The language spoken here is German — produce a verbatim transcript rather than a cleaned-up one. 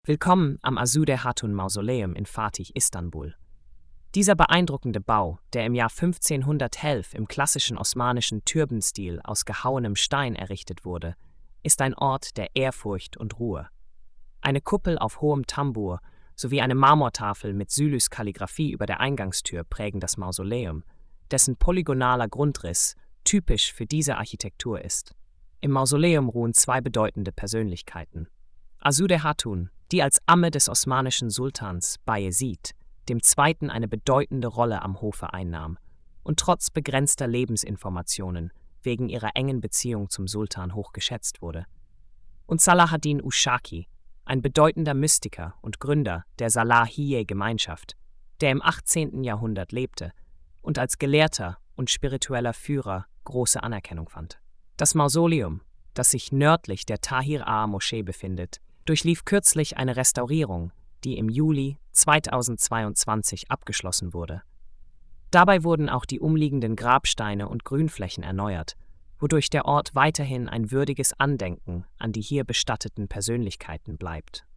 Willkommen am Asude Hatun Mausoleum in Fatih, Istanbul. Dieser beeindruckende Bau, der im Jahr fünfzehnhundertelf im klassischen osmanischen Türbenstil aus gehauenem Stein errichtet wurde, ist ein Ort der Ehrfurcht und Ruhe. Eine Kuppel auf hohem Tambur sowie eine Marmortafel mit Sülüs-Kalligraphie über der Eingangstür prägen das Mausoleum, dessen polygonaler Grundriss typisch für diese Architektur ist. Im Mausoleum ruhen zwei bedeutende Persönlichkeiten. Asude Hatun, die als Amme des osmanischen Sultans Bayezid dem Zweiten eine bedeutende Rolle am Hofe einnahm und trotz begrenzter Lebensinformationen wegen ihrer engen Beziehung zum Sultan hochgeschätzt wurde. Und Salahaddin Ushaki, ein bedeutender Mystiker und Gründer der Salahiyye-Gemeinschaft, der im achtzehnten Jahrhundert lebte und als Gelehrter und spiritueller Führer große Anerkennung fand. Das Mausoleum, das sich nördlich der Tahir-Ağa-Moschee befindet, durchlief kürzlich eine Restaurierung, die im Juli zweitausendzweiundzwanzig abgeschlossen wurde. Dabei wurden auch die umliegenden Grabsteine und Grünflächen erneuert, wodurch der Ort weiterhin ein würdiges Andenken an die hier bestatteten Persönlichkeiten bleibt.